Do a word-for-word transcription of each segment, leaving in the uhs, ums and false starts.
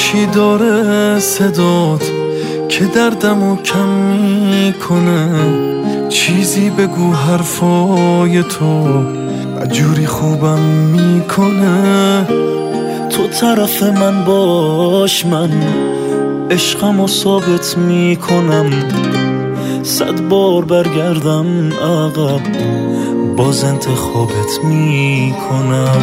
چی داره صدات که دردمو کم میکنه؟ چیزی بگو حرفای تو جوری خوبم میکنه. تو طرف من باش، من عشقمو ثابت میکنم. صد بار برگردم عقب باز انتخابت میکنم.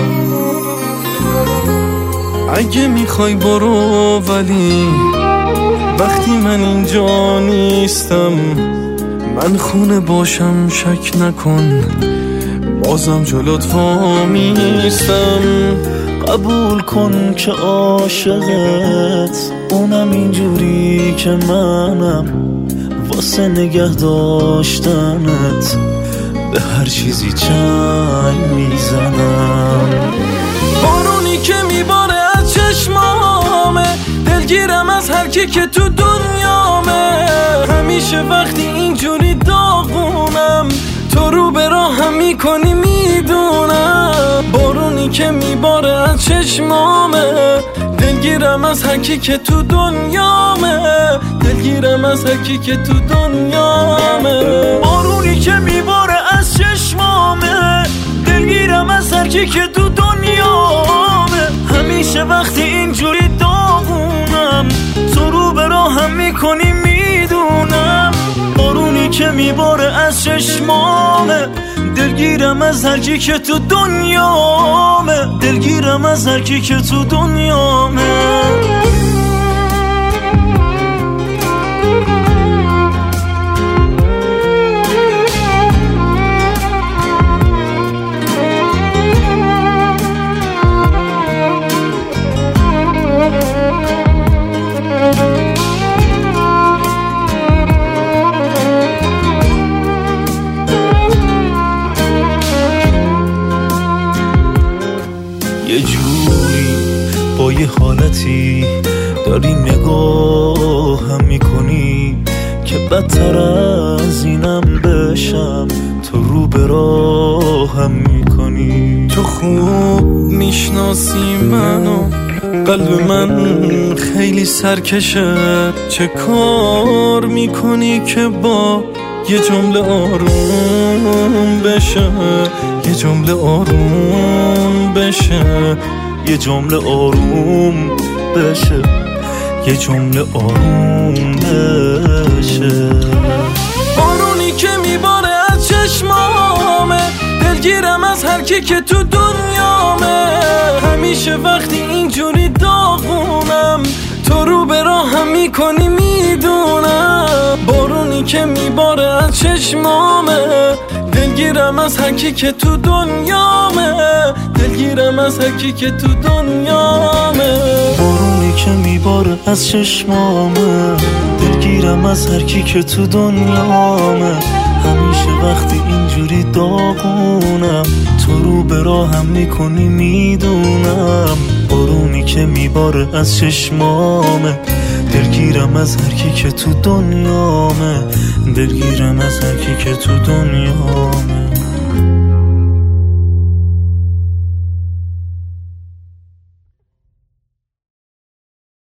اگه میخوای برو، ولی وقتی من اینجا نیستم، من خونه باشم شک نکن بازم جلوت وامیستم. قبول کن که عاشقت اونم اینجوری که منم، واسه نگه داشتنت به هر چیزی چنگ میزنم. بارونی که میباره از چشمامه، دلگیرم از هر کی که تو دنیامه. همیشه وقتی اینجوری داغونم، تو رو به راهم میکنی میدونم. بارونی که میباره از چشمامه، دلگیرم از هر کی که تو دنیامه. دلگیرم از هر کی که تو دنیامه. بارونی که میباره از چشمامه، دلگیرم از هر کی که تو دنیامه. همیشه وقتی اینجوری داغونم، تو رو به راهم میکنی میدونم. بارونی که میباره از چشمامه، دلگیرم از هر کی که تو دنیامه. دلگیرم از هر کی که تو دنیامه. یه جوری با یه حالتی داری نگاهم میکنی که بدتر از اینم بشم، تو رو به راهم میکنی. تو خوب میشناسی منو، قلب من خیلی سرکشه. چه کار میکنی که با یه جمله آروم بشه؟ یه جمله آروم بشه. یه جمله آروم بشه. یه جمله آروم بشه. بارونی که میباره از چشمامه، دلگیرم از هر کی که تو دنیامه. همیشه وقتی اینجوری داغونم، تو رو به راهم میکنی میدونم. بارونی که میباره از چشمامه، دلگیرم از هر کی که تو دنیامه. دلگیرم از هر کی که تو دنیامه. بارونی که میباره از چشمامه، دلگیرم از هر کی که تو دنیامه. همیشه وقتی اینجوری داغونم، تو رو به راهم میکنی میدونم. بارونی که میباره از چشمامه، دلگیرم از هر کی که تو دنیامه. دلگیرم از هر کی که تو دنیامه.